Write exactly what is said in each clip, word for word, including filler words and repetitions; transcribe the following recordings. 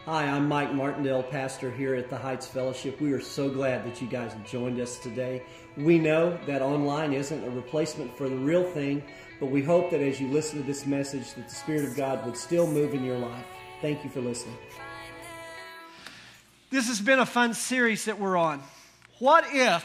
Hi, I'm Mike Martindale, pastor here at the Heights Fellowship. We are so glad that you guys have joined us today. We know that online isn't a replacement for the real thing, but we hope that as you listen to this message that the Spirit of God would still move in your life. Thank you for listening. This has been a fun series that we're on. What if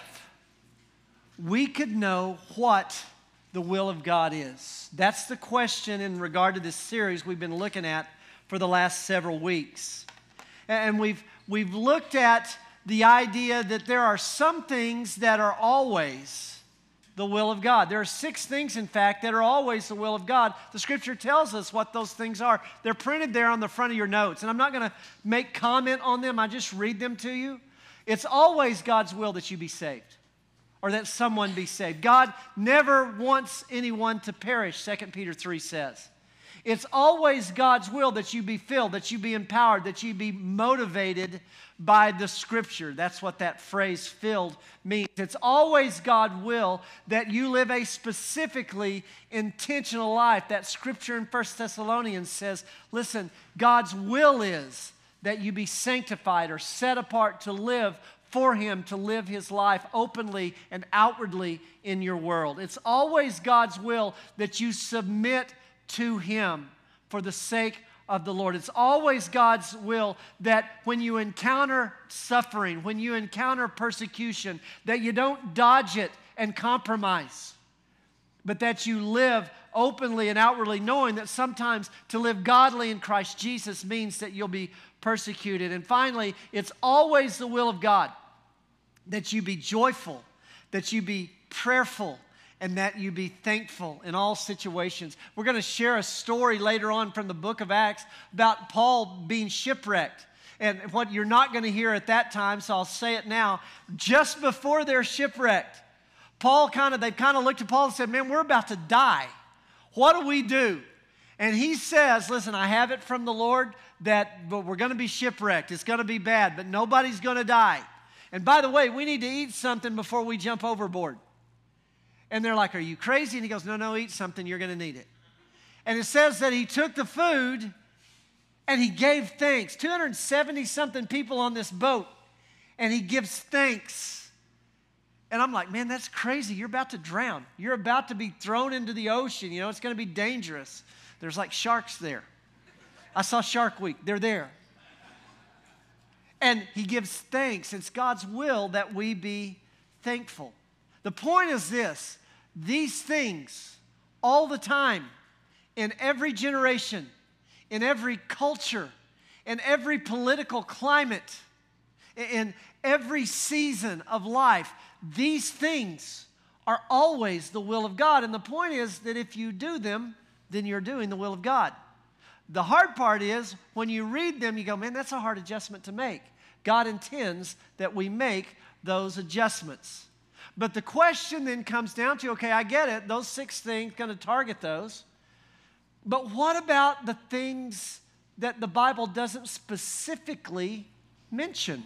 we could know what the will of God is? That's the question in regard to this series we've been looking at for the last several weeks. And we've, we've looked at the idea that there are some things that are always the will of God. There are six things, in fact, that are always the will of God. The Scripture tells us what those things are. They're printed there on the front of your notes. And I'm not going to make comment on them. I just read them to you. It's always God's will that you be saved, or that someone be saved. God never wants anyone to perish, Second Peter three says. It's always God's will that you be filled, that you be empowered, that you be motivated by the Scripture. That's what that phrase filled means. It's always God's will that you live a specifically intentional life. That Scripture in First Thessalonians says, listen, God's will is that you be sanctified or set apart to live for Him, to live His life openly and outwardly in your world. It's always God's will that you submit to Him for the sake of the Lord. It's always God's will that when you encounter suffering, when you encounter persecution, that you don't dodge it and compromise, but that you live openly and outwardly, knowing that sometimes to live godly in Christ Jesus means that you'll be persecuted. And finally, it's always the will of God that you be joyful, that you be prayerful, and that you be thankful in all situations. We're going to share a story later on from the book of Acts about Paul being shipwrecked. And what you're not going to hear at that time, so I'll say it now, just before they're shipwrecked, Paul kind of, they kind of looked at Paul and said, man, we're about to die. What do we do? And he says, listen, I have it from the Lord that but we're going to be shipwrecked. It's going to be bad, but nobody's going to die. And by the way, we need to eat something before we jump overboard. And they're like, are you crazy? And he goes, no, no, eat something. You're going to need it. And it says that he took the food and he gave thanks. two hundred seventy something people on this boat. And he gives thanks. And I'm like, man, that's crazy. You're about to drown. You're about to be thrown into the ocean. You know, it's going to be dangerous. There's like sharks there. I saw Shark Week. They're there. And he gives thanks. It's God's will that we be thankful. The point is this, these things all the time, in every generation, in every culture, in every political climate, in every season of life, these things are always the will of God. And the point is that if you do them, then you're doing the will of God. The hard part is when you read them, you go, man, that's a hard adjustment to make. God intends that we make those adjustments. But the question then comes down to, okay, I get it. Those six things, going to target those. But what about the things that the Bible doesn't specifically mention?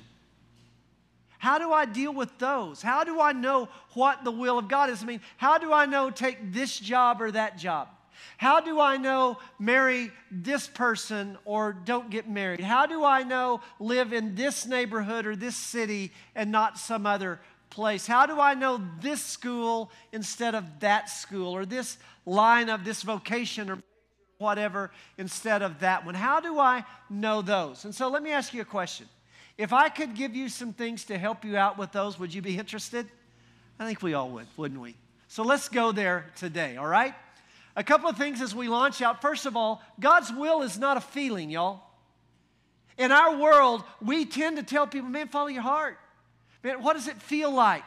How do I deal with those? How do I know what the will of God is? I mean, how do I know take this job or that job? How do I know marry this person or don't get married? How do I know live in this neighborhood or this city and not some other place? How do I know this school instead of that school, or this line of this vocation or whatever instead of that one? How do I know those? And so let me ask you a question. If I could give you some things to help you out with those, would you be interested? I think we all would, wouldn't we? So let's go there today, all right? A couple of things as we launch out. First of all, God's will is not a feeling, y'all. In our world, we tend to tell people, man, follow your heart. Man, what does it feel like?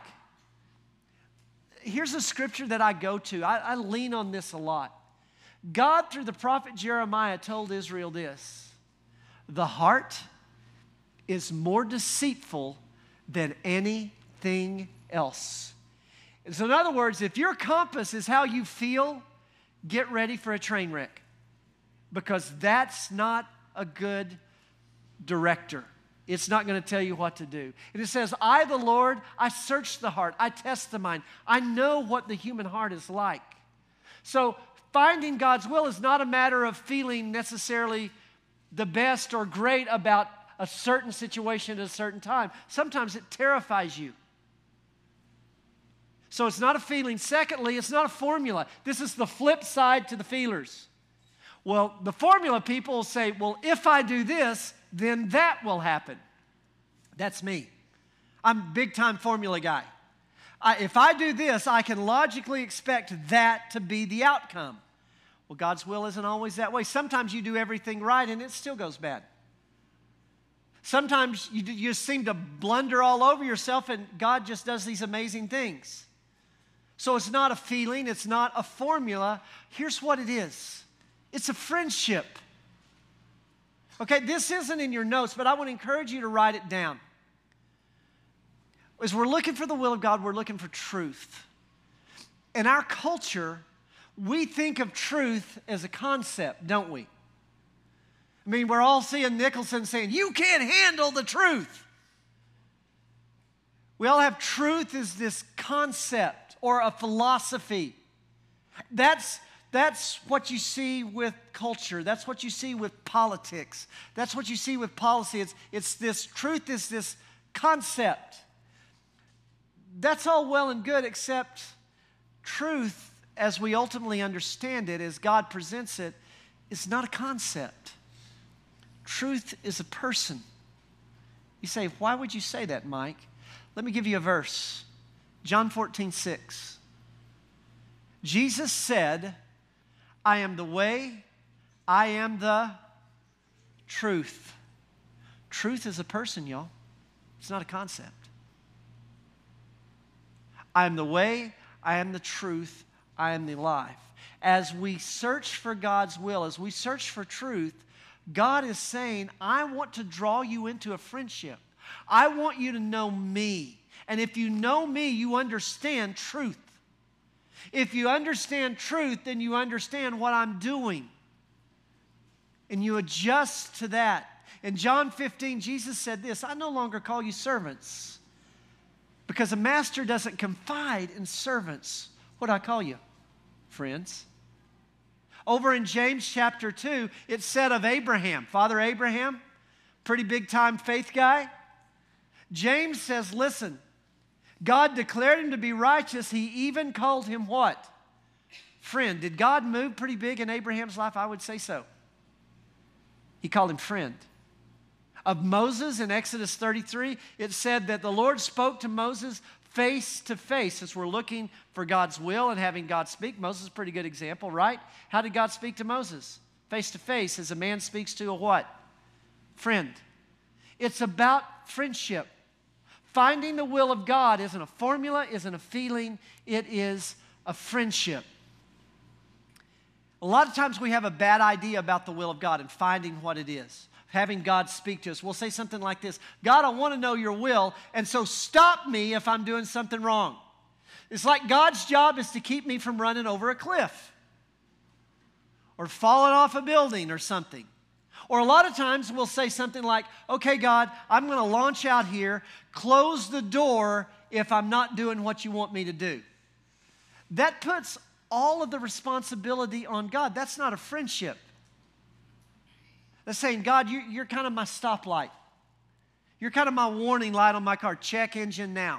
Here's a scripture that I go to. I, I lean on this a lot. God, through the prophet Jeremiah, told Israel this: the heart is more deceitful than anything else. And so in other words, if your compass is how you feel, get ready for a train wreck, because that's not a good director. It's not going to tell you what to do. And it says, I, the Lord, I search the heart. I test the mind. I know what the human heart is like. So finding God's will is not a matter of feeling necessarily the best or great about a certain situation at a certain time. Sometimes it terrifies you. So it's not a feeling. Secondly, it's not a formula. This is the flip side to the feelers. Well, the formula people will say, well, if I do this, then that will happen. That's me. I'm a big-time formula guy. I, if I do this, I can logically expect that to be the outcome. Well, God's will isn't always that way. Sometimes you do everything right and it still goes bad. Sometimes you, you just seem to blunder all over yourself and God just does these amazing things. So it's not a feeling, it's not a formula. Here's what it is. It's a friendship. Okay, this isn't in your notes, but I want to encourage you to write it down. As we're looking for the will of God, we're looking for truth. In our culture, we think of truth as a concept, don't we? I mean, we're all seeing Nicholson saying, you can't handle the truth. We all have truth as this concept or a philosophy. That's, that's what you see with culture. That's what you see with politics. That's what you see with policy. It's, it's this truth is this concept. That's all well and good, except truth, as we ultimately understand it, as God presents it, is not a concept. Truth is a person. You say, why would you say that, Mike? Let me give you a verse. John fourteen, six. Jesus said, I am the way, I am the truth. Truth is a person, y'all. It's not a concept. I am the way, I am the truth, I am the life. As we search for God's will, as we search for truth, God is saying, I want to draw you into a friendship. I want you to know me. And if you know me, you understand truth. If you understand truth, then you understand what I'm doing. And you adjust to that. In John fifteen, Jesus said this, I no longer call you servants, because a master doesn't confide in servants. What do I call you? Friends. Over in James chapter two, it said of Abraham, Father Abraham, pretty big time faith guy. James says, listen, God declared him to be righteous. He even called him what? Friend. Did God move pretty big in Abraham's life? I would say so. He called him friend. Of Moses in Exodus thirty-three, it said that the Lord spoke to Moses face to face. As we're looking for God's will and having God speak, Moses is a pretty good example, right? How did God speak to Moses? Face to face, as a man speaks to a what? Friend. It's about friendship. Finding the will of God isn't a formula, isn't a feeling, it is a friendship. A lot of times we have a bad idea about the will of God and finding what it is. Having God speak to us. We'll say something like this, God, I want to know your will, and so stop me if I'm doing something wrong. It's like God's job is to keep me from running over a cliff or falling off a building or something. Or a lot of times we'll say something like, okay, God, I'm going to launch out here, close the door if I'm not doing what you want me to do. That puts all of the responsibility on God. That's not a friendship. That's saying, God, you're, you're kind of my stoplight. You're kind of my warning light on my car. Check engine now.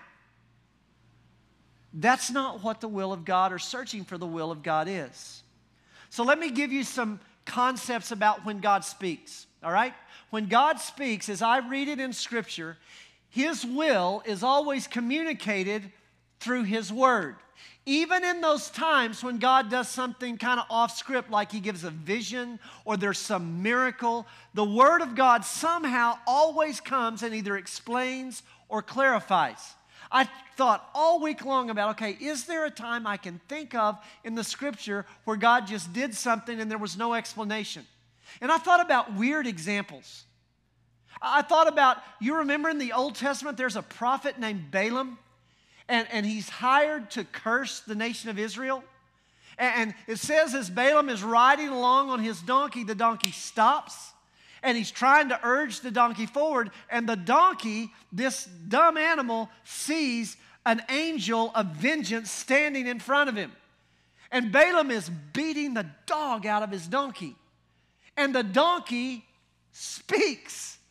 That's not what the will of God or searching for the will of God is. So let me give you some concepts about when God speaks, all right? When God speaks, as I read it in Scripture, His will is always communicated through His Word. Even in those times when God does something kind of off script, like He gives a vision or there's some miracle, the Word of God somehow always comes and either explains or clarifies. I thought all week long about, okay, is there a time I can think of in the Scripture where God just did something and there was no explanation? And I thought about weird examples. I thought about, you remember in the Old Testament, there's a prophet named Balaam, and, and he's hired to curse the nation of Israel. And, and it says as Balaam is riding along on his donkey, the donkey stops. And he's trying to urge the donkey forward, and the donkey, this dumb animal, sees an angel of vengeance standing in front of him. And Balaam is beating the dog out of his donkey. And the donkey speaks.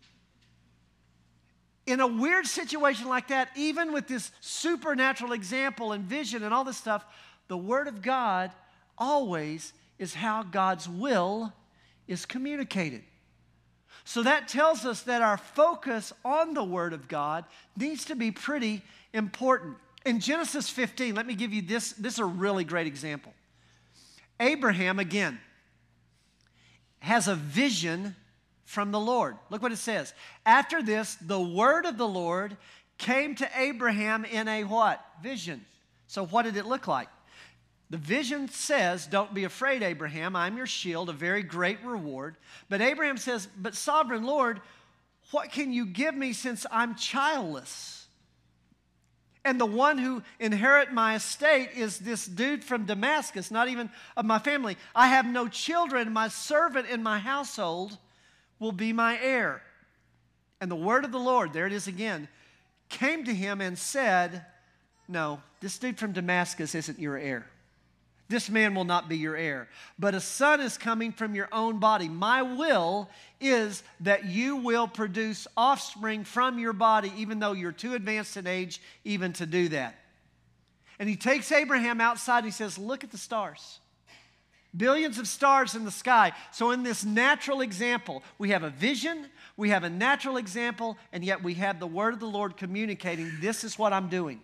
In a weird situation like that, even with this supernatural example and vision and all this stuff, the Word of God always is how God's will is communicated. So that tells us that our focus on the Word of God needs to be pretty important. In Genesis fifteen, let me give you this. This is a really great example. Abraham, again, has a vision from the Lord. Look what it says. After this, the word of the Lord came to Abraham in a what? Vision. So what did it look like? The vision says, don't be afraid, Abraham. I'm your shield, a very great reward. But Abraham says, but sovereign Lord, what can you give me since I'm childless? And the one who inherit my estate is this dude from Damascus, not even of my family. I have no children. My servant in my household will be my heir. And the word of the Lord, there it is again, came to him and said, no, this dude from Damascus isn't your heir. This man will not be your heir, but a son is coming from your own body. My will is that you will produce offspring from your body, even though you're too advanced in age even to do that. And he takes Abraham outside and he says, look at the stars. Billions of stars in the sky. So in this natural example, we have a vision, we have a natural example, and yet we have the word of the Lord communicating, this is what I'm doing.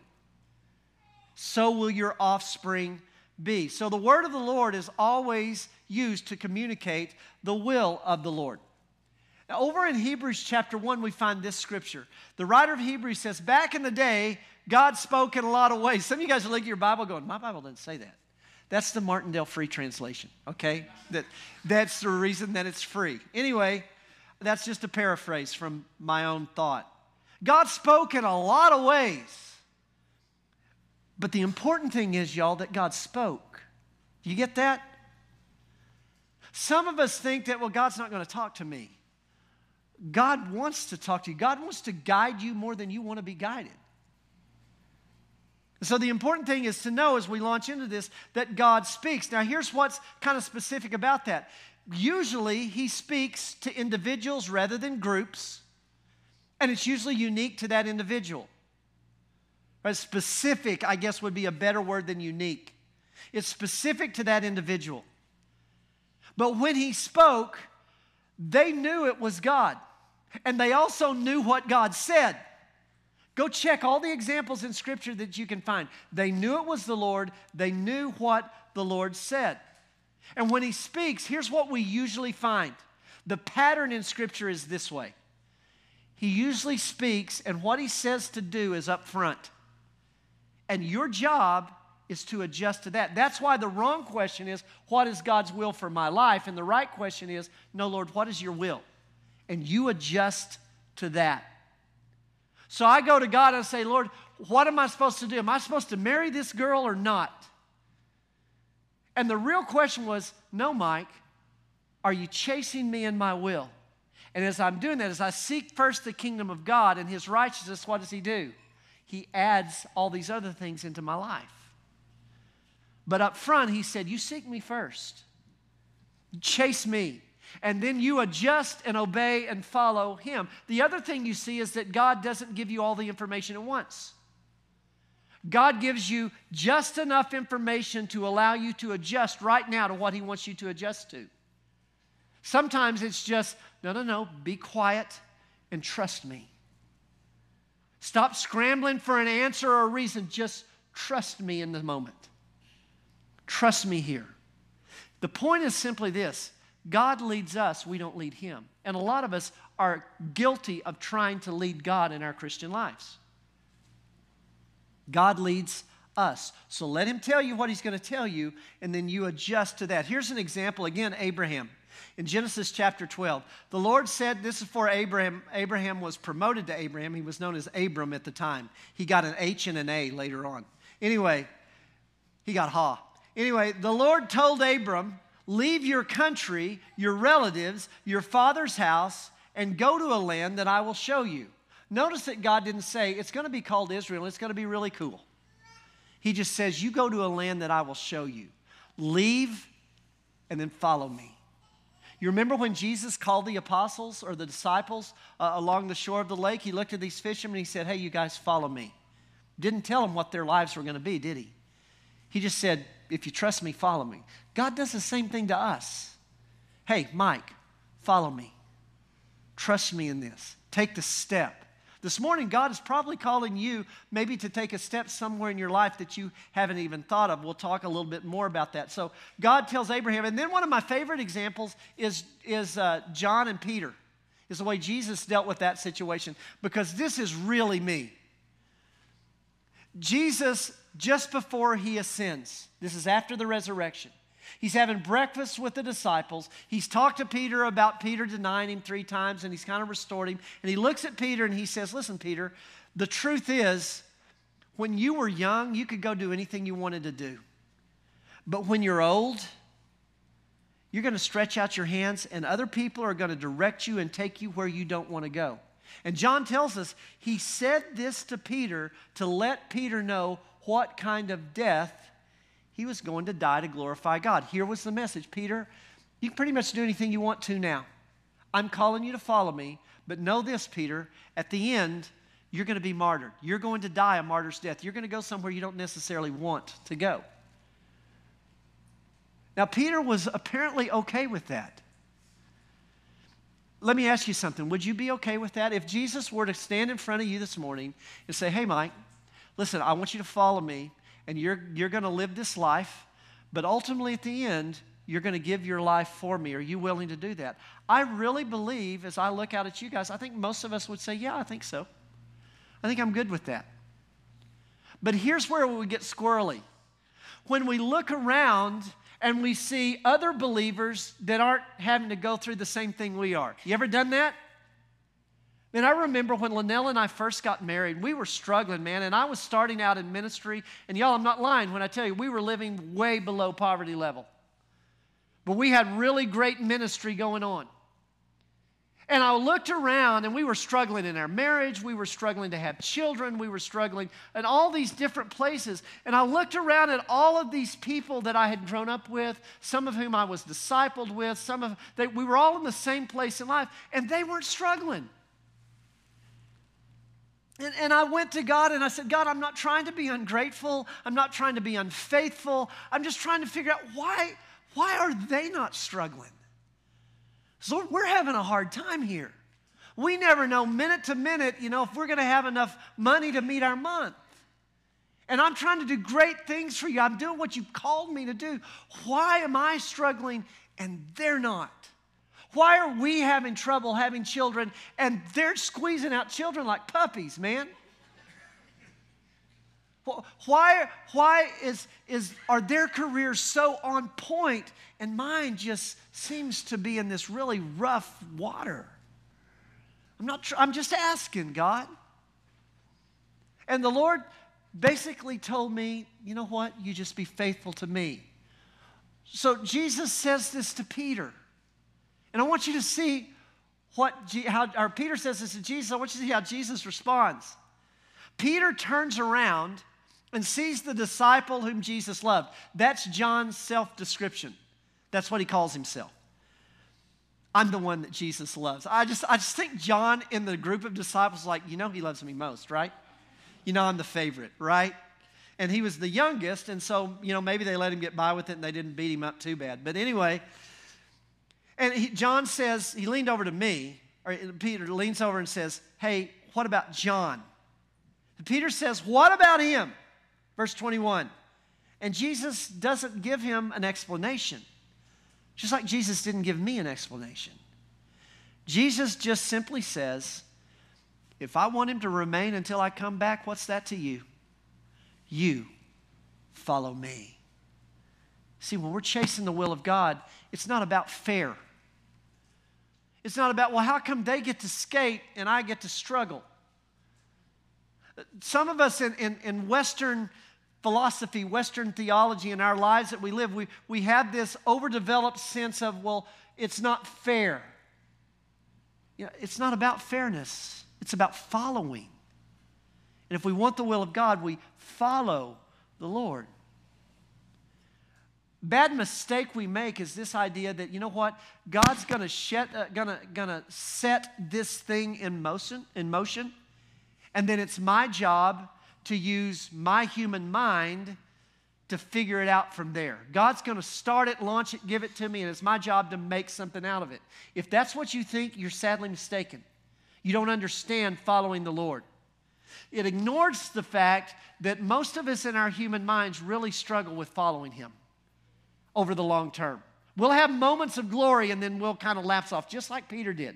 So will your offspring be. So the word of the Lord is always used to communicate the will of the Lord. Now, over in Hebrews chapter one, we find this scripture. The writer of Hebrews says, back in the day, God spoke in a lot of ways. Some of you guys are looking at your Bible going, my Bible doesn't say that. That's the Martindale Free Translation, okay? That, that's the reason that it's free. Anyway, that's just a paraphrase from my own thought. God spoke in a lot of ways. But the important thing is, y'all, that God spoke. Do you get that? Some of us think that, well, God's not going to talk to me. God wants to talk to you. God wants to guide you more than you want to be guided. So the important thing is to know as we launch into this that God speaks. Now, here's what's kind of specific about that. Usually, He speaks to individuals rather than groups, and it's usually unique to that individual. Right? Specific, I guess, would be a better word than unique. It's specific to that individual. But when He spoke, they knew it was God. And they also knew what God said. Go check all the examples in Scripture that you can find. They knew it was the Lord. They knew what the Lord said. And when He speaks, here's what we usually find. The pattern in Scripture is this way. He usually speaks, and what He says to do is up front. And your job is to adjust to that. That's why the wrong question is, what is God's will for my life? And the right question is, no, Lord, what is your will? And you adjust to that. So I go to God and say, Lord, what am I supposed to do? Am I supposed to marry this girl or not? And the real question was, no, Mike, are you chasing me in my will? And as I'm doing that, as I seek first the kingdom of God and His righteousness, what does He do? He adds all these other things into my life. But up front, He said, you seek me first. Chase me. And then you adjust and obey and follow Him. The other thing you see is that God doesn't give you all the information at once. God gives you just enough information to allow you to adjust right now to what He wants you to adjust to. Sometimes it's just, no, no, no, be quiet and trust me. Stop scrambling for an answer or a reason. Just trust me in the moment. Trust me here. The point is simply this. God leads us, we don't lead Him. And a lot of us are guilty of trying to lead God in our Christian lives. God leads us. So let Him tell you what He's going to tell you, and then you adjust to that. Here's an example, again, Abraham. In Genesis chapter twelve, the Lord said, this is for Abraham. Abraham was promoted to Abraham. He was known as Abram at the time. He got an H and an A later on. Anyway, he got Ha. Anyway, the Lord told Abram, leave your country, your relatives, your father's house, and go to a land that I will show you. Notice that God didn't say, it's going to be called Israel, it's going to be really cool. He just says, you go to a land that I will show you. Leave and then follow me. You remember when Jesus called the apostles or the disciples uh, along the shore of the lake? He looked at these fishermen and he said, hey, you guys follow me. Didn't tell them what their lives were going to be, did he? He just said, if you trust me, follow me. God does the same thing to us. Hey, Mike, follow me. Trust me in this. Take the step. This morning, God is probably calling you maybe to take a step somewhere in your life that you haven't even thought of. We'll talk a little bit more about that. So God tells Abraham, and then one of my favorite examples is, is uh, John and Peter, is the way Jesus dealt with that situation, because this is really me. Jesus, just before he ascends, this is after the resurrection, he's having breakfast with the disciples. He's talked to Peter about Peter denying him three times, and he's kind of restored him. And he looks at Peter and he says, listen, Peter, the truth is, when you were young, you could go do anything you wanted to do. But when you're old, you're going to stretch out your hands, and other people are going to direct you and take you where you don't want to go. And John tells us he said this to Peter to let Peter know what kind of death he was going to die to glorify God. Here was the message. Peter, you can pretty much do anything you want to now. I'm calling you to follow me, but know this, Peter, at the end, you're going to be martyred. You're going to die a martyr's death. You're going to go somewhere you don't necessarily want to go. Now, Peter was apparently okay with that. Let me ask you something. Would you be okay with that? If Jesus were to stand in front of you this morning and say, hey, Mike, listen, I want you to follow me, and you're, you're going to live this life, but ultimately at the end, you're going to give your life for me. Are you willing to do that? I really believe, as I look out at you guys, I think most of us would say, yeah, I think so. I think I'm good with that. But here's where we get squirrely. When we look around and we see other believers that aren't having to go through the same thing we are. You ever done that? Man, I remember when Linnell and I first got married, we were struggling, man, and I was starting out in ministry, and y'all, I'm not lying when I tell you, we were living way below poverty level. But we had really great ministry going on. And I looked around, and we were struggling in our marriage. We were struggling to have children. We were struggling in all these different places. And I looked around at all of these people that I had grown up with, some of whom I was discipled with, some of they, we were all in the same place in life, and they weren't struggling. And, and I went to God, and I said, God, I'm not trying to be ungrateful. I'm not trying to be unfaithful. I'm just trying to figure out why, why are they not struggling? So we're having a hard time here. We never know minute to minute, you know, if we're going to have enough money to meet our month. And I'm trying to do great things for you. I'm doing what you called me to do. Why am I struggling and they're not? Why are we having trouble having children and they're squeezing out children like puppies, man? Why, why is, is, are their careers so on point and mine just seems to be in this really rough water? I'm not. Tr- I'm just asking, God. And the Lord basically told me, you know what? You just be faithful to me. So Jesus says this to Peter. And I want you to see what, how, or Peter says this to Jesus. I want you to see how Jesus responds. Peter turns around and sees the disciple whom Jesus loved. That's John's self-description. That's what he calls himself. I'm the one that Jesus loves. I just, I just think John in the group of disciples is like, you know he loves me most, right? You know I'm the favorite, right? And he was the youngest, and so, you know, maybe they let him get by with it and they didn't beat him up too bad. But anyway, and he, John says, he leaned over to me, or Peter leans over and says, hey, what about John? And Peter says, what about him? Verse twenty-one. And Jesus doesn't give him an explanation. Just like Jesus didn't give me an explanation. Jesus just simply says, if I want him to remain until I come back, what's that to you? You follow me. See, when we're chasing the will of God, it's not about fair. It's not about, well, how come they get to skate and I get to struggle? Some of us in, in, in Western philosophy, Western theology in our lives that we live, we, we have this overdeveloped sense of, well, it's not fair. You know, it's not about fairness. It's about following. And if we want the will of God, we follow the Lord. bad mistake we make is this idea that, you know what, God's going to shed, uh, gonna, gonna set this thing in motion, in motion, and then it's my job to use my human mind to figure it out from there. God's going to start it, launch it, give it to me, and it's my job to make something out of it. If that's what you think, you're sadly mistaken. You don't understand following the Lord. It ignores the fact that most of us in our human minds really struggle with following Him over the long term. We'll have moments of glory and then we'll kind of lapse off, just like Peter did.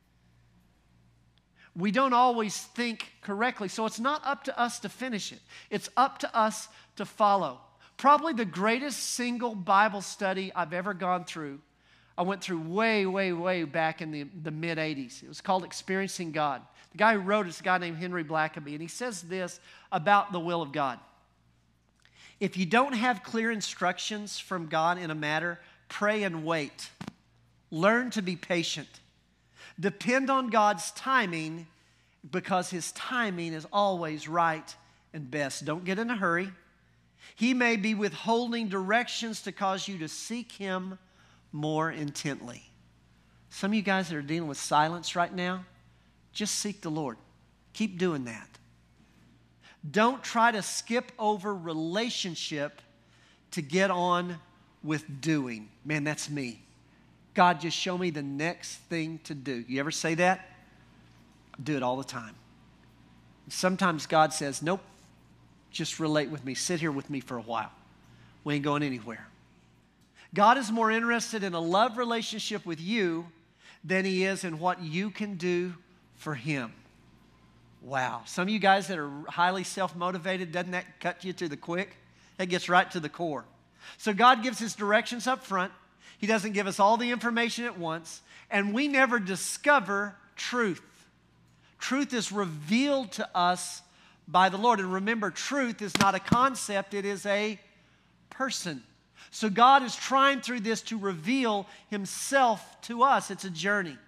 We don't always think correctly, so it's not up to us to finish it. It's up to us to follow. Probably the greatest single Bible study I've ever gone through, I went through way, way, way back in the, the mid eighties. It was called Experiencing God. The guy who wrote it is a guy named Henry Blackaby, and he says this about the will of God. If you don't have clear instructions from God in a matter, pray and wait. Learn to be patient. Depend on God's timing because His timing is always right and best. Don't get in a hurry. He may be withholding directions to cause you to seek Him more intently. Some of you guys that are dealing with silence right now, just seek the Lord. Keep doing that. Don't try to skip over relationship to get on with doing. Man, that's me. God, just show me the next thing to do. You ever say that? I do it all the time. Sometimes God says, nope, just relate with me. Sit here with me for a while. We ain't going anywhere. God is more interested in a love relationship with you than He is in what you can do for Him. Wow. Some of you guys that are highly self-motivated, doesn't that cut you to the quick? That gets right to the core. So God gives His directions up front. He doesn't give us all the information at once, and we never discover truth. Truth is revealed to us by the Lord. And remember, truth is not a concept, it is a person. So God is trying through this to reveal Himself to us. It's a journey.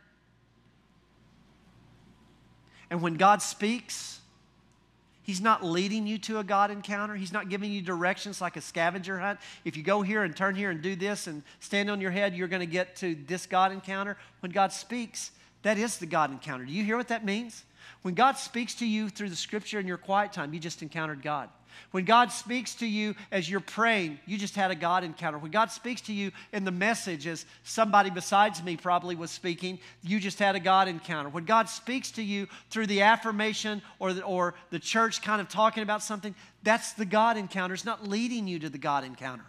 And when God speaks, He's not leading you to a God encounter. He's not giving you directions like a scavenger hunt. If you go here and turn here and do this and stand on your head, you're going to get to this God encounter. When God speaks, that is the God encounter. Do you hear what that means? When God speaks to you through the Scripture in your quiet time, you just encountered God. When God speaks to you as you're praying, you just had a God encounter. When God speaks to you in the message, as somebody besides me probably was speaking, you just had a God encounter. When God speaks to you through the affirmation or the, or the church kind of talking about something, that's the God encounter. It's not leading you to the God encounter.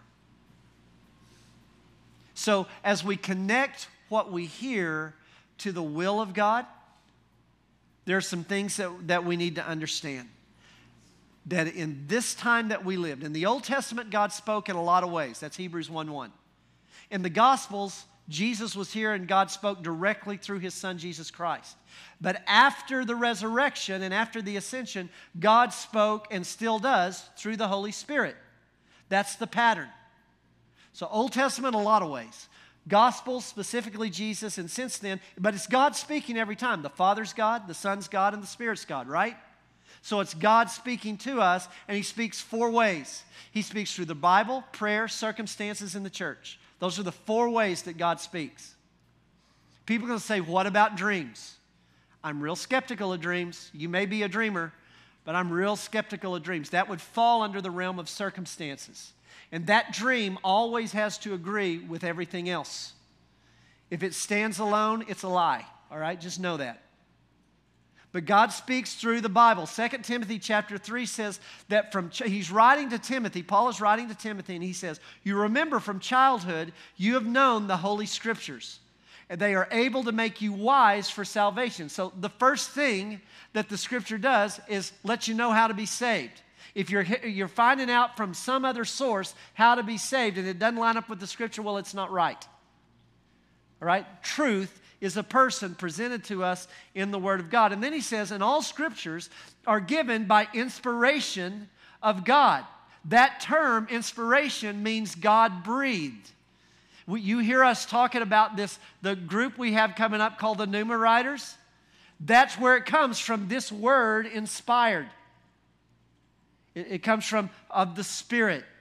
So as we connect what we hear to the will of God, there are some things that, that we need to understand. That in this time that we lived, in the Old Testament, God spoke in a lot of ways. That's Hebrews one one. In the Gospels, Jesus was here and God spoke directly through His Son, Jesus Christ. But after the resurrection and after the ascension, God spoke and still does through the Holy Spirit. That's the pattern. So Old Testament, a lot of ways. Gospels, specifically Jesus, and since then, but it's God speaking every time. The Father's God, the Son's God, and the Spirit's God, right? So it's God speaking to us, and He speaks four ways. He speaks through the Bible, prayer, circumstances, and the church. Those are the four ways that God speaks. People are going to say, what about dreams? I'm real skeptical of dreams. You may be a dreamer, but I'm real skeptical of dreams. That would fall under the realm of circumstances. And that dream always has to agree with everything else. If it stands alone, it's a lie. All right? Just know that. But God speaks through the Bible. Second Timothy chapter three says that from, he's writing to Timothy, Paul is writing to Timothy, and he says, you remember from childhood, you have known the Holy Scriptures, and they are able to make you wise for salvation. So the first thing that the Scripture does is let you know how to be saved. If you're, you're finding out from some other source how to be saved, and it doesn't line up with the Scripture, well, it's not right. All right? Truth is a person presented to us in the Word of God. And then he says, and all Scriptures are given by inspiration of God. That term, inspiration, means God-breathed. You hear us talking about this, the group we have coming up called the Pneuma Riders. That's where it comes from, this word, inspired. It, it comes from of the Spirit.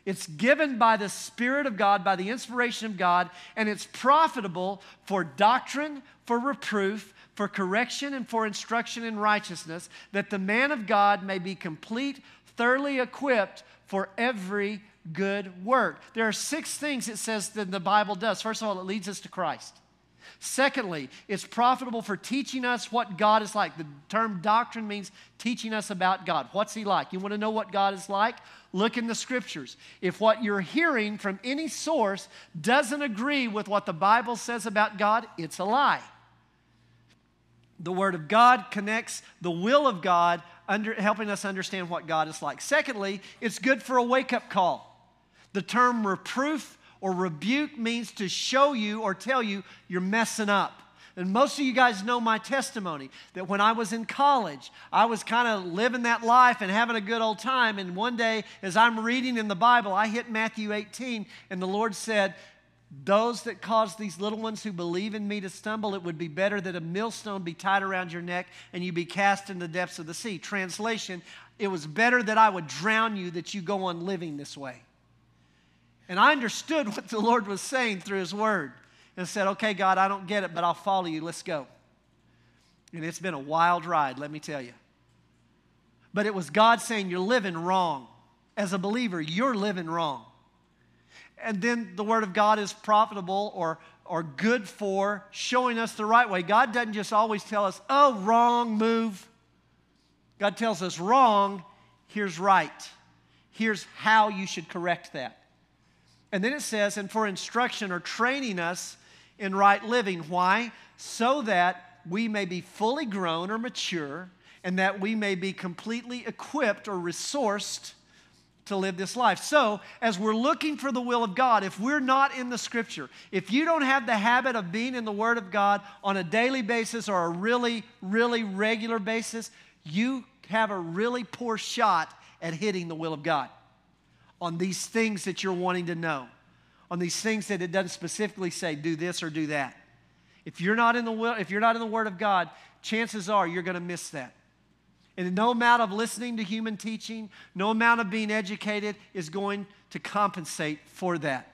It's given by the Spirit of God, by the inspiration of God, and it's profitable for doctrine, for reproof, for correction, and for instruction in righteousness, that the man of God may be complete, thoroughly equipped for every good work. There are six things it says that the Bible does. First of all, it leads us to Christ. Secondly, it's profitable for teaching us what God is like. The term doctrine means teaching us about God. What's He like? You want to know what God is like? Look in the Scriptures. If what you're hearing from any source doesn't agree with what the Bible says about God, it's a lie. The Word of God connects the will of God, under, helping us understand what God is like. Secondly, it's good for a wake-up call. The term reproof or rebuke means to show you or tell you you're messing up. And most of you guys know my testimony, that when I was in college, I was kind of living that life and having a good old time. And one day, as I'm reading in the Bible, I hit Matthew eighteen, and the Lord said, those that cause these little ones who believe in me to stumble, it would be better that a millstone be tied around your neck and you be cast in the depths of the sea. Translation, it was better that I would drown you that you go on living this way. And I understood what the Lord was saying through His Word and said, okay, God, I don't get it, but I'll follow you. Let's go. And it's been a wild ride, let me tell you. But it was God saying, you're living wrong. As a believer, you're living wrong. And then the Word of God is profitable or, or good for showing us the right way. God doesn't just always tell us, oh, wrong, move. God tells us wrong, here's right. Here's how you should correct that. And then it says, and for instruction or training us in right living. Why? So that we may be fully grown or mature, and that we may be completely equipped or resourced to live this life. So, as we're looking for the will of God, if we're not in the Scripture, if you don't have the habit of being in the Word of God on a daily basis or a really, really regular basis, you have a really poor shot at hitting the will of God on these things that you're wanting to know, on these things that it doesn't specifically say, do this or do that. If you're not in the will, if you're not in the Word of God, chances are you're going to miss that. And no amount of listening to human teaching, no amount of being educated is going to compensate for that.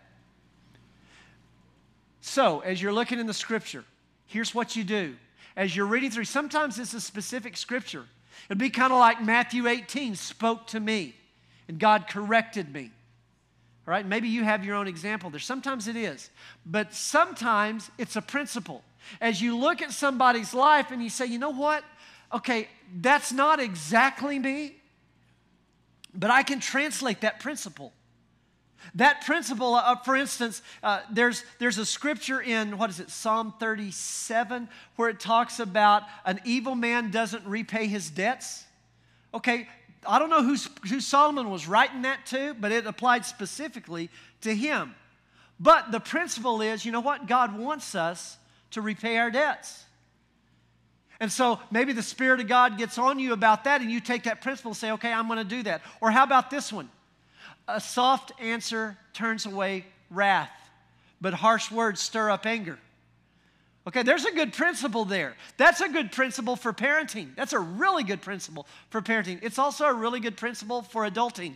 So, as you're looking in the Scripture, here's what you do. As you're reading through, sometimes it's a specific Scripture. It'd be kind of like Matthew eighteen spoke to me, and God corrected me. All right, maybe you have your own example there. Sometimes it is. But sometimes it's a principle. As you look at somebody's life and you say, you know what? Okay, that's not exactly me, but I can translate that principle. That principle, uh, for instance, uh, there's, there's a scripture in, what is it, Psalm thirty-seven, where it talks about an evil man doesn't repay his debts. Okay, I don't know who's, who Solomon was writing that to, but it applied specifically to him. But the principle is, you know what? God wants us to repay our debts. And so maybe the Spirit of God gets on you about that, and you take that principle and say, okay, I'm going to do that. Or how about this one? A soft answer turns away wrath, but harsh words stir up anger. Okay, there's a good principle there. That's a good principle for parenting. That's a really good principle for parenting. It's also a really good principle for adulting.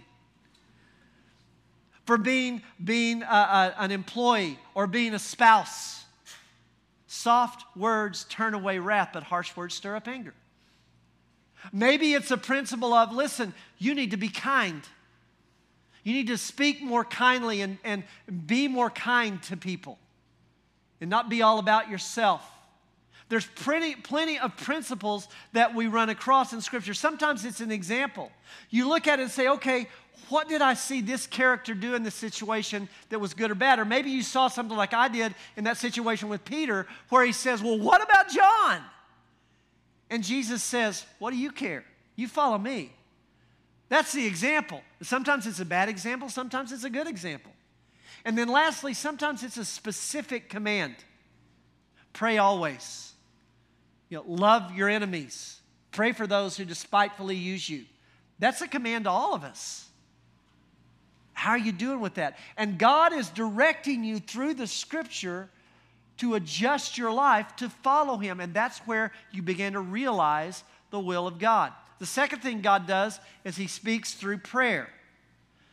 For being, being a, a, an employee or being a spouse. Soft words turn away wrath, but harsh words stir up anger. Maybe it's a principle of, listen, you need to be kind. You need to speak more kindly and, and be more kind to people and not be all about yourself. There's plenty, plenty of principles that we run across in Scripture. Sometimes it's an example. You look at it and say, okay, what did I see this character do in this situation that was good or bad? Or maybe you saw something like I did in that situation with Peter where he says, well, what about John? And Jesus says, what do you care? You follow me. That's the example. Sometimes it's a bad example. Sometimes it's a good example. And then lastly, sometimes it's a specific command. Pray always. You know, love your enemies. Pray for those who despitefully use you. That's a command to all of us. How are you doing with that? And God is directing you through the Scripture to adjust your life to follow Him. And that's where you begin to realize the will of God. The second thing God does is He speaks through prayer.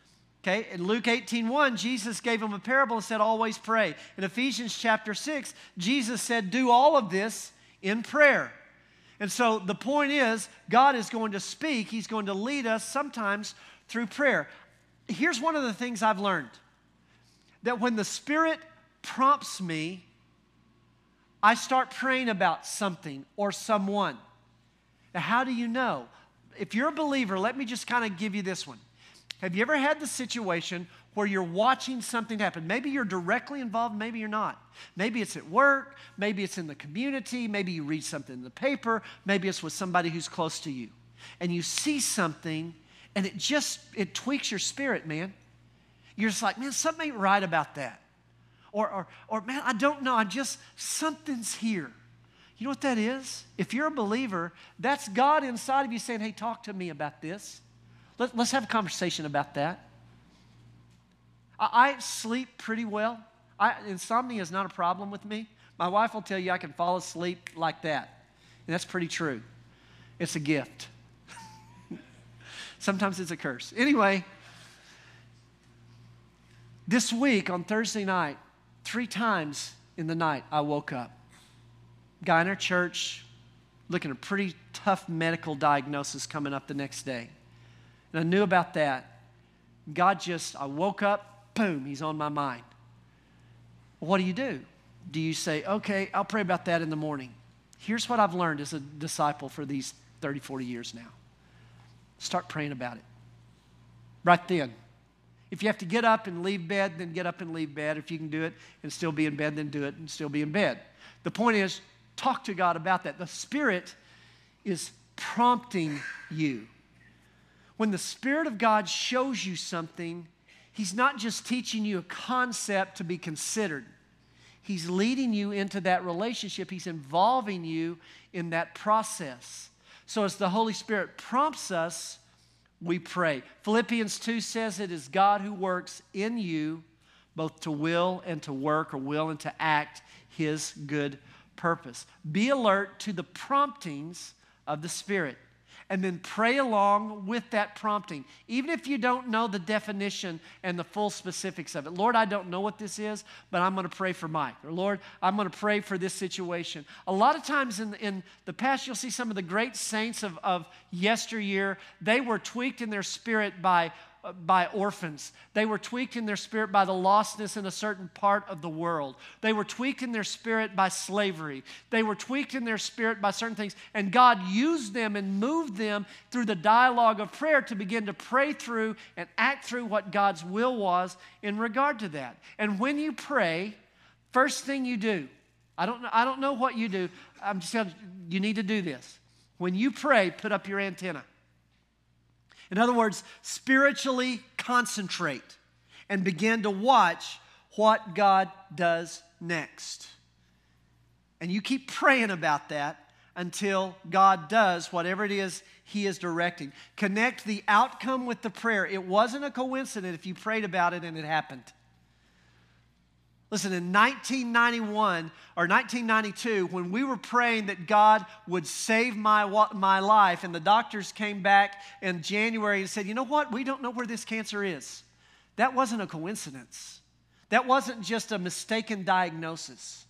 Okay, in Luke eighteen one, Jesus gave them a parable and said, always pray. In Ephesians chapter six, Jesus said, do all of this in prayer. And so the point is, God is going to speak. He's going to lead us sometimes through prayer. Here's one of the things I've learned. That when the Spirit prompts me, I start praying about something or someone. Now, how do you know? If you're a believer, let me just kind of give you this one. Have you ever had the situation where you're watching something happen? Maybe you're directly involved, maybe you're not. Maybe it's at work, maybe it's in the community, maybe you read something in the paper, maybe it's with somebody who's close to you. And you see something, and it just, it tweaks your spirit, man. You're just like, man, something ain't right about that. Or, or, or man, I don't know, I just, something's here. You know what that is? If you're a believer, that's God inside of you saying, hey, talk to me about this. Let, let's have a conversation about that. I, I sleep pretty well. I, insomnia is not a problem with me. My wife will tell you I can fall asleep like that. And that's pretty true. It's a gift. Sometimes it's a curse. Anyway, this week on Thursday night, three times in the night, I woke up. Guy in our church looking at a pretty tough medical diagnosis coming up the next day. And I knew about that. God just, I woke up, boom, he's on my mind. What do you do? Do you say, okay, I'll pray about that in the morning? Here's what I've learned as a disciple for these thirty, forty years now. Start praying about it. Right then. If you have to get up and leave bed, then get up and leave bed. If you can do it and still be in bed, then do it and still be in bed. The point is, talk to God about that. The Spirit is prompting you. When the Spirit of God shows you something, He's not just teaching you a concept to be considered. He's leading you into that relationship. He's involving you in that process. So as the Holy Spirit prompts us, we pray. Philippians two says it is God who works in you both to will and to work, or will and to act His good purpose. Be alert to the promptings of the Spirit, and then pray along with that prompting. Even if you don't know the definition and the full specifics of it. Lord, I don't know what this is, but I'm going to pray for Mike. Or Lord, I'm going to pray for this situation. A lot of times in, in the past, you'll see some of the great saints of, of yesteryear, they were tweaked in their spirit by by orphans. They were tweaked in their spirit by the lostness in a certain part of the world. They were tweaked in their spirit by slavery. They were tweaked in their spirit by certain things. And God used them and moved them through the dialogue of prayer to begin to pray through and act through what God's will was in regard to that. And when you pray, first thing you do, I don't know, I don't know what you do. I'm just telling you, you need to do this. When you pray, put up your antenna. In other words, spiritually concentrate and begin to watch what God does next. And you keep praying about that until God does whatever it is He is directing. Connect the outcome with the prayer. It wasn't a coincidence if you prayed about it and it happened. Listen, in nineteen ninety-one or nineteen ninety-two, when we were praying that God would save my, my life, and the doctors came back in January and said, you know what, we don't know where this cancer is. That wasn't a coincidence. That wasn't just a mistaken diagnosis.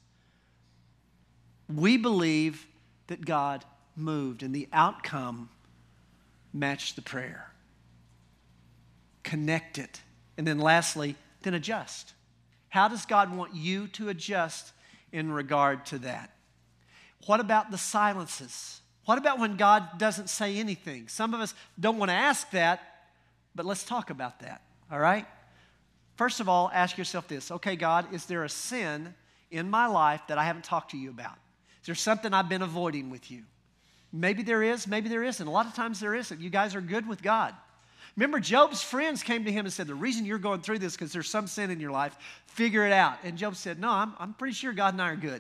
We believe that God moved, and the outcome matched the prayer. Connect it. And then lastly, then adjust. How does God want you to adjust in regard to that? What about the silences? What about when God doesn't say anything? Some of us don't want to ask that, but let's talk about that, all right? First of all, ask yourself this. Okay, God, is there a sin in my life that I haven't talked to you about? Is there something I've been avoiding with you? Maybe there is, maybe there isn't. A lot of times there isn't. You guys are good with God. Remember, Job's friends came to him and said, the reason you're going through this is because there's some sin in your life. Figure it out. And Job said, no, I'm, I'm pretty sure God and I are good.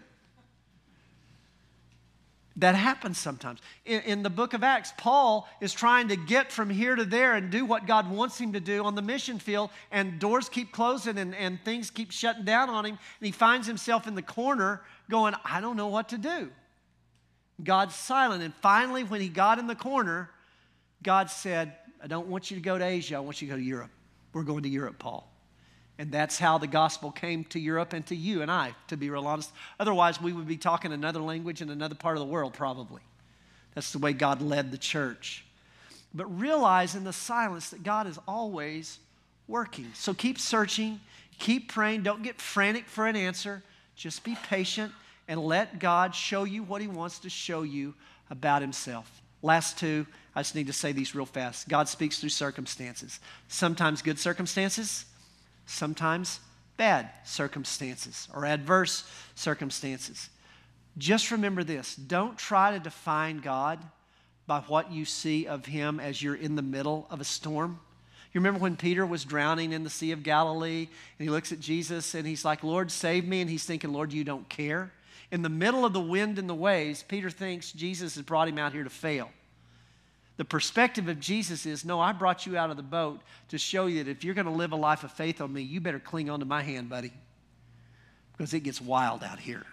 That happens sometimes. In, in the book of Acts, Paul is trying to get from here to there and do what God wants him to do on the mission field, and doors keep closing and, and things keep shutting down on him, and he finds himself in the corner going, I don't know what to do. God's silent, and finally when he got in the corner, God said, I don't want you to go to Asia, I want you to go to Europe. We're going to Europe, Paul. And that's how the gospel came to Europe and to you and I, to be real honest. Otherwise, we would be talking another language in another part of the world, probably. That's the way God led the church. But realize in the silence that God is always working. So keep searching, keep praying. Don't get frantic for an answer. Just be patient and let God show you what he wants to show you about himself. Last two, I just need to say these real fast. God speaks through circumstances. Sometimes good circumstances, sometimes bad circumstances or adverse circumstances. Just remember this. Don't try to define God by what you see of him as you're in the middle of a storm. You remember when Peter was drowning in the Sea of Galilee and he looks at Jesus and he's like, Lord, save me. And he's thinking, Lord, you don't care. In the middle of the wind and the waves, Peter thinks Jesus has brought him out here to fail. The perspective of Jesus is, no, I brought you out of the boat to show you that if you're going to live a life of faith on me, you better cling on to my hand, buddy, because it gets wild out here.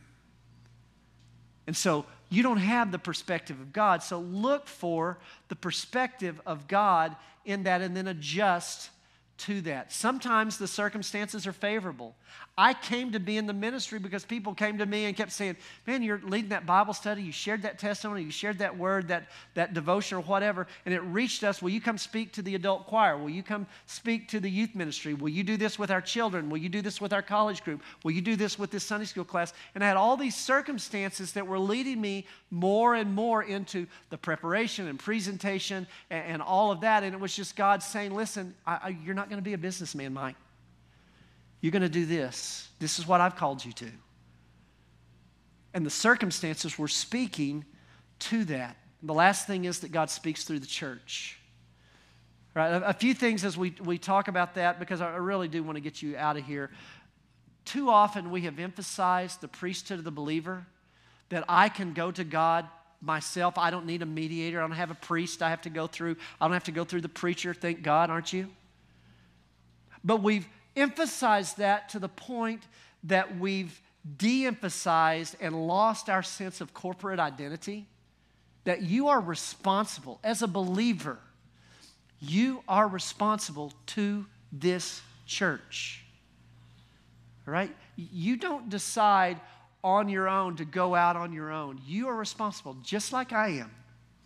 And so you don't have the perspective of God, so look for the perspective of God in that and then adjust to that. Sometimes the circumstances are favorable. I came to be in the ministry because people came to me and kept saying, man, you're leading that Bible study, you shared that testimony, you shared that word, that, that devotion or whatever, and it reached us. Will you come speak to the adult choir? Will you come speak to the youth ministry? Will you do this with our children? Will you do this with our college group? Will you do this with this Sunday school class? And I had all these circumstances that were leading me more and more into the preparation and presentation and, and all of that, and it was just God saying, listen, I, I, you're not going to be a businessman, Mike. You're going to do this. This is what I've called you to. And the circumstances were speaking to that. And the last thing is that God speaks through the church. Right? A, a few things as we, we talk about that, because I really do want to get you out of here. Too often we have emphasized the priesthood of the believer, that I can go to God myself. I don't need a mediator. I don't have a priest I have to go through. I don't have to go through the preacher. Thank God, aren't you? But we've emphasized that to the point that we've de-emphasized and lost our sense of corporate identity, that you are responsible as a believer. You are responsible to this church. All right? You don't decide on your own to go out on your own. You are responsible, just like I am.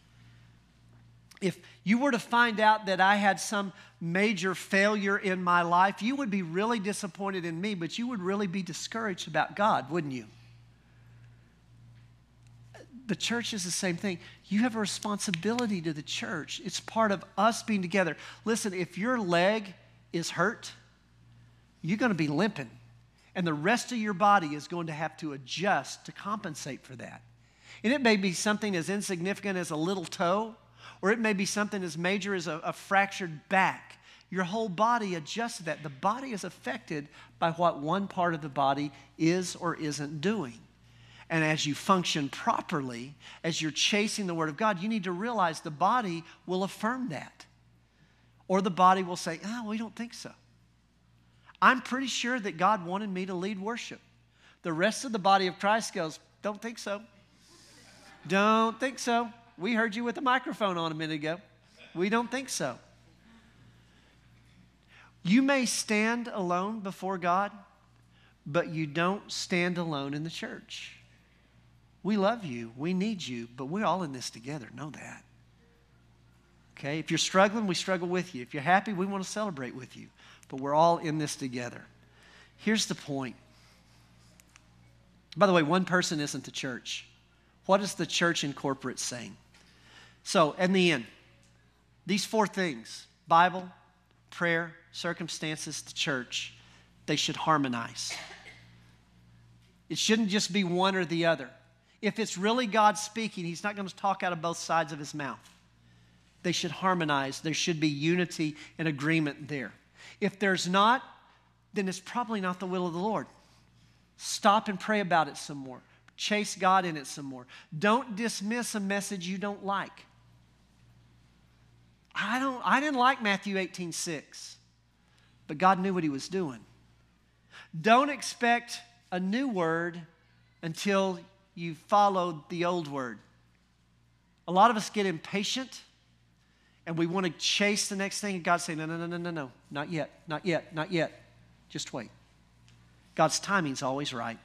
If you were to find out that I had some major failure in my life, you would be really disappointed in me, but you would really be discouraged about God, wouldn't you? The church is the same thing. You have a responsibility to the church. It's part of us being together. Listen, if your leg is hurt, you're going to be limping, and the rest of your body is going to have to adjust to compensate for that. And it may be something as insignificant as a little toe, or it may be something as major as a, a fractured back. Your whole body adjusts to that. The body is affected by what one part of the body is or isn't doing. And as you function properly, as you're chasing the Word of God, you need to realize the body will affirm that. Or the body will say, oh, we don't think so. I'm pretty sure that God wanted me to lead worship. The rest of the body of Christ goes, don't think so. Don't think so. We heard you with the microphone on a minute ago. We don't think so. You may stand alone before God, but you don't stand alone in the church. We love you. We need you, but we're all in this together. Know that. Okay? If you're struggling, we struggle with you. If you're happy, we want to celebrate with you. But we're all in this together. Here's the point. By the way, one person isn't the church. What is the church in corporate saying? So, in the end, these four things, Bible, prayer, circumstances, the church, they should harmonize. It shouldn't just be one or the other. If it's really God speaking, he's not going to talk out of both sides of his mouth. They should harmonize. There should be unity and agreement there. If there's not, then it's probably not the will of the Lord. Stop and pray about it some more. Chase God in it some more. Don't dismiss a message you don't like. I don't. I didn't like Matthew eighteen six, but God knew what he was doing. Don't expect a new word until you've followed the old word. A lot of us get impatient And we want to chase the next thing, and God's saying, no, no, no, no, no, no, not yet, not yet, not yet. Just wait. God's timing's always right.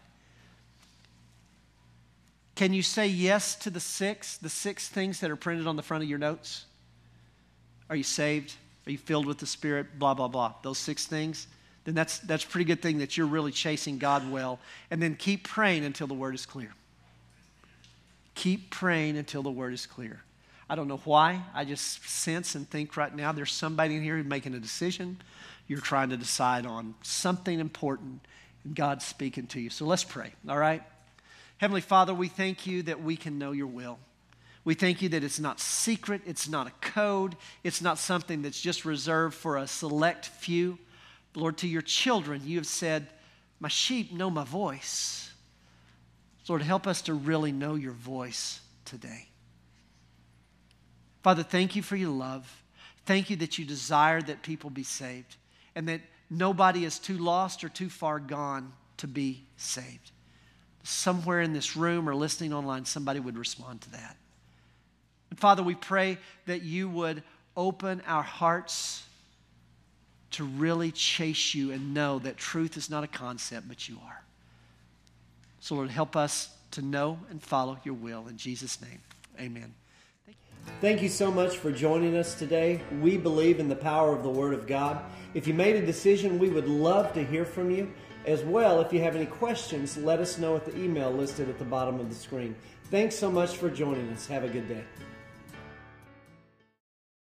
Can you say yes to the six, the six things that are printed on the front of your notes? Are you saved? Are you filled with the Spirit? Blah, blah, blah. Those six things. Then that's that's a pretty good thing that you're really chasing God well. And then keep praying until the word is clear. Keep praying until the word is clear. I don't know why. I just sense and think right now there's somebody in here who's making a decision. You're trying to decide on something important, and God's speaking to you. So let's pray, all right? Heavenly Father, we thank you that we can know your will. We thank you that it's not secret, it's not a code, it's not something that's just reserved for a select few. Lord, to your children, you have said, my sheep know my voice. Lord, help us to really know your voice today. Father, thank you for your love. Thank you that you desire that people be saved and that nobody is too lost or too far gone to be saved. Somewhere in this room or listening online, somebody would respond to that. And Father, we pray that you would open our hearts to really chase you and know that truth is not a concept, but you are. So Lord, help us to know and follow your will. In Jesus' name, amen. Thank you. Thank you so much for joining us today. We believe in the power of the Word of God. If you made a decision, we would love to hear from you. As well, if you have any questions, let us know at the email listed at the bottom of the screen. Thanks so much for joining us. Have a good day.